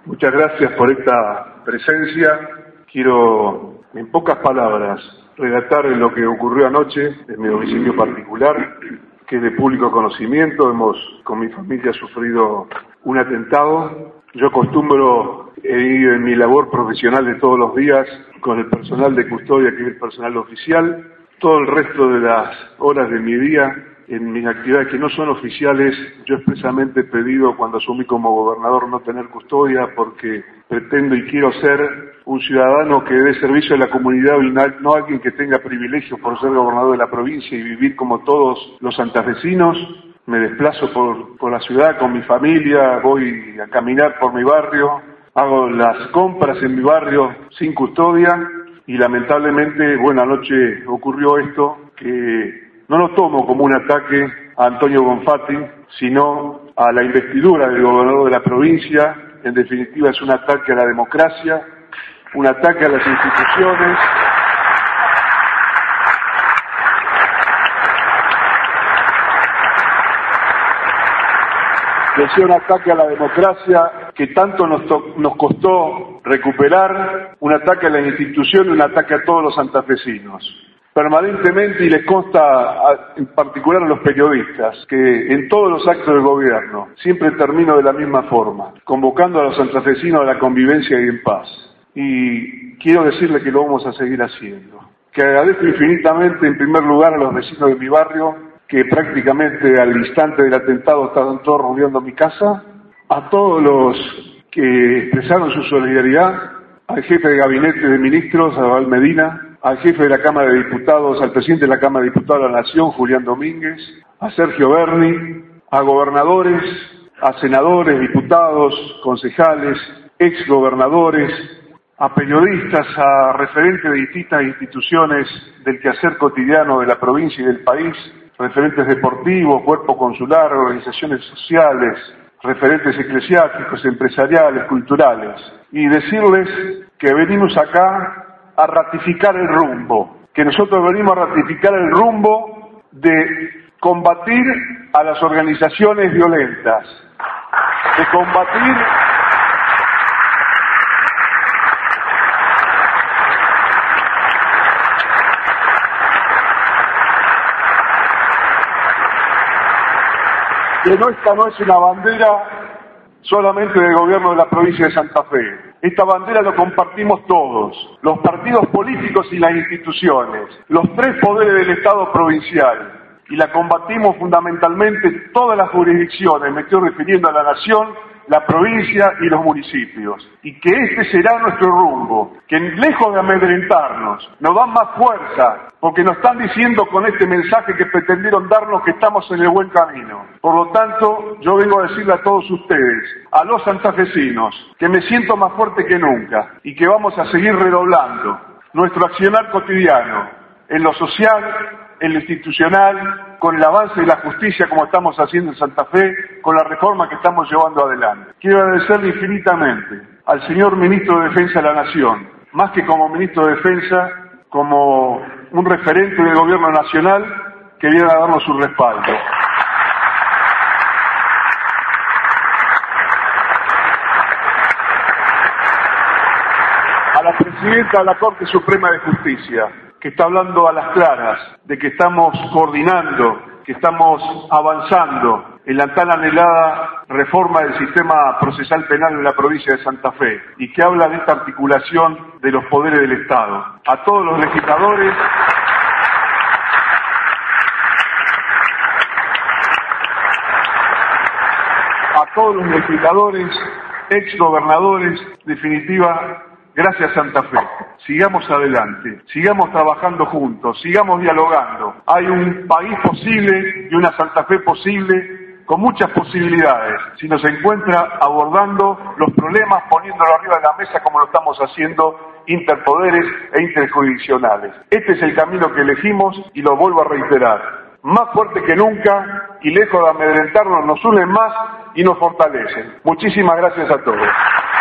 Muchas gracias por esta presencia. Quiero, en pocas palabras, relatar lo que ocurrió anoche en mi domicilio particular, que es de público conocimiento. Hemos, con mi familia, sufrido un atentado. Yo acostumbro ir en mi labor profesional de todos los días con el personal de custodia, que es el personal oficial. Todo el resto de las horas de mi día, en mis actividades que no son oficiales, yo expresamente he pedido cuando asumí como gobernador no tener custodia, porque pretendo y quiero ser un ciudadano que dé servicio a la comunidad y no alguien que tenga privilegios por ser gobernador de la provincia y vivir como todos los santafesinos. Me desplazo por la ciudad con mi familia, voy a caminar por mi barrio, hago las compras en mi barrio sin custodia y lamentablemente, bueno, anoche ocurrió esto que no lo tomo como un ataque a Antonio Bonfatti, sino a la investidura del gobernador de la provincia. En definitiva, es un ataque a la democracia, un ataque a las instituciones. Decía un ataque a la democracia que tanto nos costó recuperar, un ataque a la institución, un ataque a todos los santafesinos. Permanentemente, y les consta en particular a los periodistas, que en todos los actos del gobierno siempre termino de la misma forma, convocando a los santafesinos a la convivencia y en paz. Y quiero decirle que lo vamos a seguir haciendo. Que agradezco infinitamente, en primer lugar, a los vecinos de mi barrio, que prácticamente al instante del atentado estaban todos rodeando mi casa, a todos los que expresaron su solidaridad, al jefe de gabinete de ministros, a Abel Medina, al jefe de la Cámara de Diputados, al presidente de la Cámara de Diputados de la Nación, Julián Domínguez, a Sergio Berni, a gobernadores, a senadores, diputados, concejales, exgobernadores, a periodistas, a referentes de distintas instituciones del quehacer cotidiano de la provincia y del país, referentes deportivos, cuerpo consular, organizaciones sociales, referentes eclesiásticos, empresariales, culturales, y decirles que venimos acá a ratificar el rumbo, que nosotros venimos a ratificar el rumbo de combatir a las organizaciones violentas, de combatir que esta no es una bandera solamente del gobierno de la provincia de Santa Fe. Esta bandera lo compartimos todos, los partidos políticos y las instituciones, los tres poderes del Estado provincial, y la combatimos fundamentalmente en todas las jurisdicciones, me estoy refiriendo a la nación, la provincia y los municipios, y que este será nuestro rumbo, que lejos de amedrentarnos, nos dan más fuerza, porque nos están diciendo con este mensaje que pretendieron darnos que estamos en el buen camino. Por lo tanto, yo vengo a decirle a todos ustedes, a los santafesinos, que me siento más fuerte que nunca, y que vamos a seguir redoblando nuestro accionar cotidiano, en lo social, en lo institucional, con el avance de la justicia como estamos haciendo en Santa Fe, con la reforma que estamos llevando adelante. Quiero agradecerle infinitamente al señor Ministro de Defensa de la Nación, más que como Ministro de Defensa, como un referente del Gobierno Nacional que viene a darnos su respaldo. A la Presidenta de la Corte Suprema de Justicia, que está hablando a las claras de que estamos coordinando, que estamos avanzando en la tan anhelada reforma del sistema procesal penal en la provincia de Santa Fe y que habla de esta articulación de los poderes del Estado. A todos los legisladores, exgobernadores, en definitiva, gracias Santa Fe. Sigamos adelante, sigamos trabajando juntos, sigamos dialogando. Hay un país posible y una Santa Fe posible con muchas posibilidades. Si nos encuentra abordando los problemas, poniéndolo arriba de la mesa como lo estamos haciendo, interpoderes e interjurisdiccionales. Este es el camino que elegimos y lo vuelvo a reiterar. Más fuerte que nunca y lejos de amedrentarnos, nos unen más y nos fortalecen. Muchísimas gracias a todos.